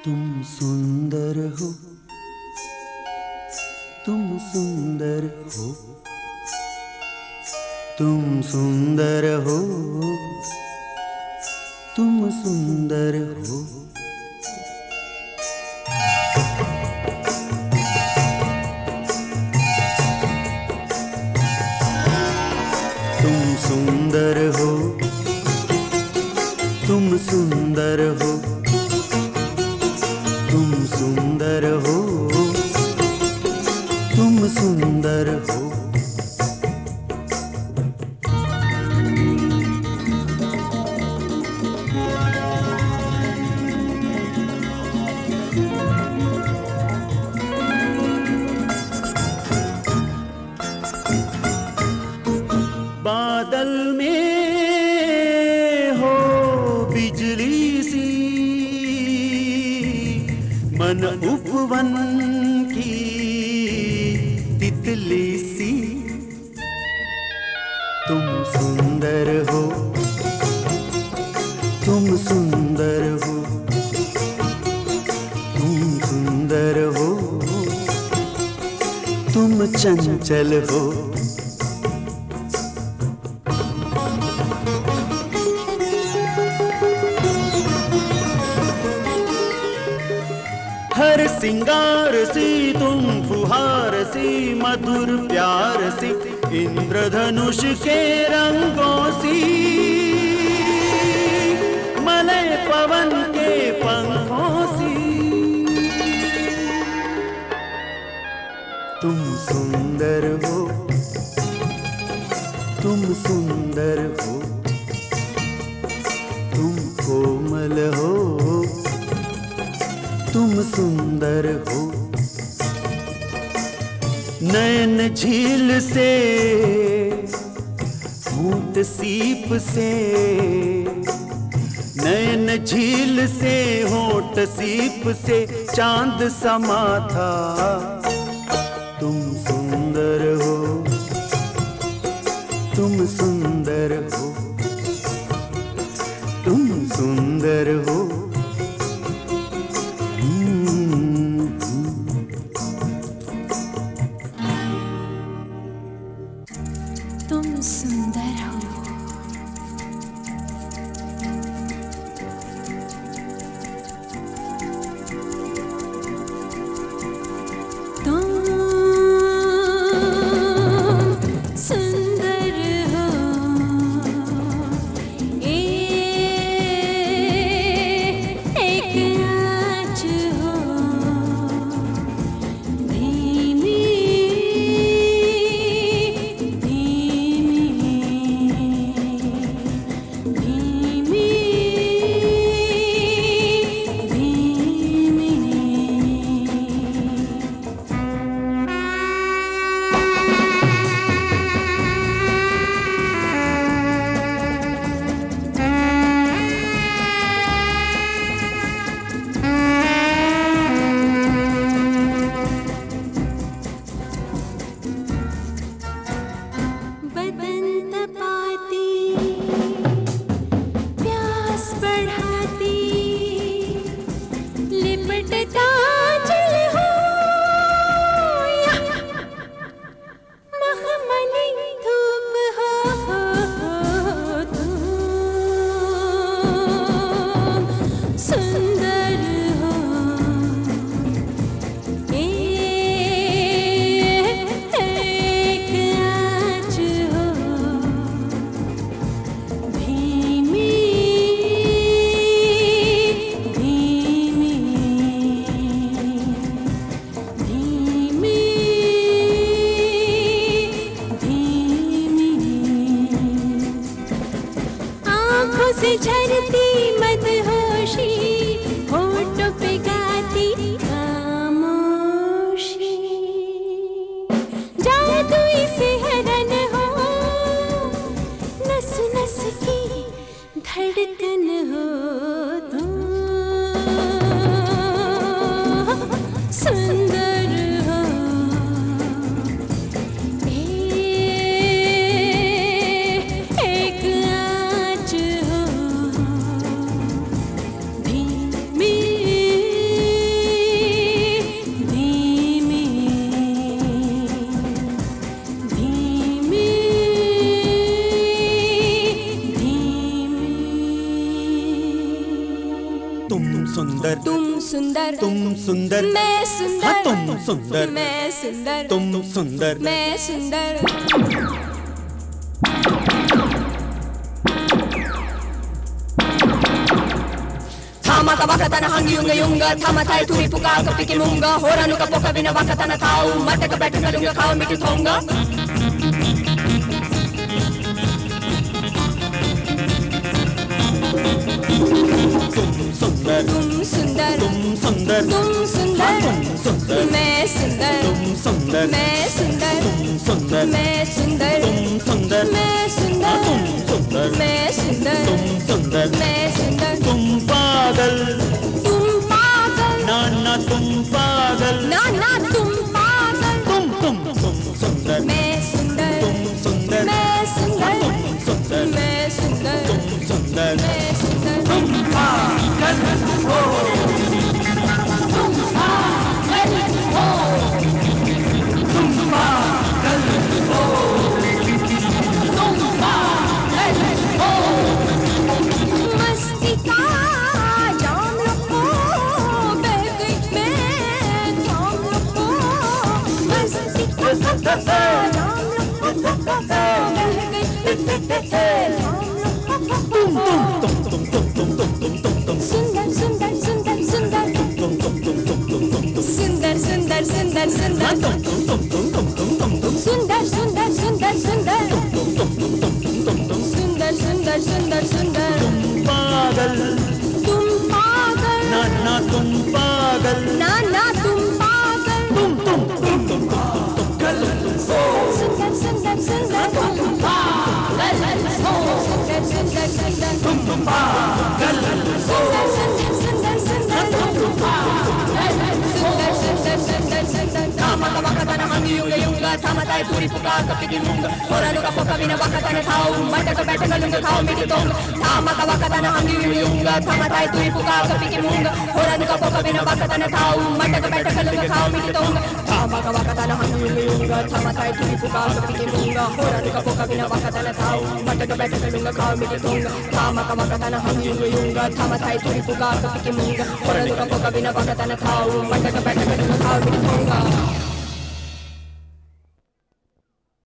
तुम सुंदर हो, तुम सुंदर हो, तुम सुंदर हो, तुम सुंदर हो। तुम सुंदर हो, तुम सुंदर हो, तुम सुंदर हो, तुम सुंदर हो। बादल में हो बिजली सी, मन उपवन की तितली सी। तुम सुंदर हो, तुम सुंदर हो, तुम सुंदर हो, तुम चंचल हो। हर सिंगार सी तुम फुहार सी, मधुर प्यार सी, इंद्रधनुष के रंगों सी, मलय पवन के पंखों सी। तुम सुंदर हो, तुम सुंदर हो, तुम कोमल हो, तुम सुंदर हो। नैन झील से, होंठ सीप से, नैन झील से, होंठ सीप से चांद समा था। तुम सुंदर हो, तुम सुंदर हो, तुम सुंदर हो। तुम सुंदर हो, तुम सुंदर हो, एक आँच हो, धीमी से झरती मदहोशी, होठों पे गाती खामोशी, जादू से हरन हो, नस नस की धड़कन हो। तुम सुंदर हो, एक आँच हो, धीमी तुम सुंदर, तुम सुंदर, तुम सुंदर, मैं सुंदर, हाँ तुम सुंदर, मैं सुंदर, तुम सुंदर, मैं सुंदर. Tamata wakatana hangi yunga yunga, tamatai turi puka kapiki munga, horanu ka poka bina wakatana tau, mata ka beta kalunga kao miti tonga. तुम सुंदर, तुम सुंदर, तुम सुंदर, तुम सुंदर, मैं सुंदर, तुम सुंदर, मैं सुंदर, तुम सुंदर, मैं सुंदर, तुम सुंदर, मैं सुंदर, तुम सुंदर, मैं सुंदर, तुम सुंदर, मैं सुंदर. तुम पागल, तुम पागल, ना ना तुम पागल, ना ना तुम पागल. तुम सुंदर, मैं सुंदर, तुम सुंदर, मैं सुंदर, तुम सुंदर, मैं सुंदर, तुम सुंदर, मैं सुंदर. तुम पागल हो, तुम पागल हो, तुम पागल हो, तुम पागल हो. मस्ती का जाम रखो, बह गई मैं थाम रखो. मस्ती का जाम रखो, बह गई थाम रखो. सुंदर सुंदर सुंदर सुंदर, सुंदर सुंदर सुंदर सुंदर, सुंदर सुंदर सुंदर सुंदर, सुंदर सुंदर सुंदर सुंदर. पागल, तुम पागल, ना ना तुम पागल, ना ना तुम पागल. तुम पागल हो, सुंदर सुंदर सुंदर, तुम पागल हो, सुंदर सुंदर सुंदर, तुम पागल हो, सुंदर सुंदर सुंदर सुंदर, तुम पागल हो. सुंदर सुंदर सुंदर सुंदर. Tamata wakatana hangi yunga yunga, tamatai turi puka kapiki munga, horanu ka poka bina wakatana thau, mata ka beta kalunga thau miti tonga. Tamata wakatana hangi yunga yunga, tamatai turi puka kapiki munga, horanu ka poka bina wakatana thau, mata ka beta kalunga thau miti tonga. Tamata wakatana hangi yunga yunga, tamatai turi puka kapiki munga, horanu ka poka bina wakatana thau, mata ka beta kalunga thau miti tonga. Tamata wakatana hangi yunga yunga, tamatai turi puka kapiki munga, horanu ka poka bina wakatana thau, mata ka beta kalunga thau miti tonga.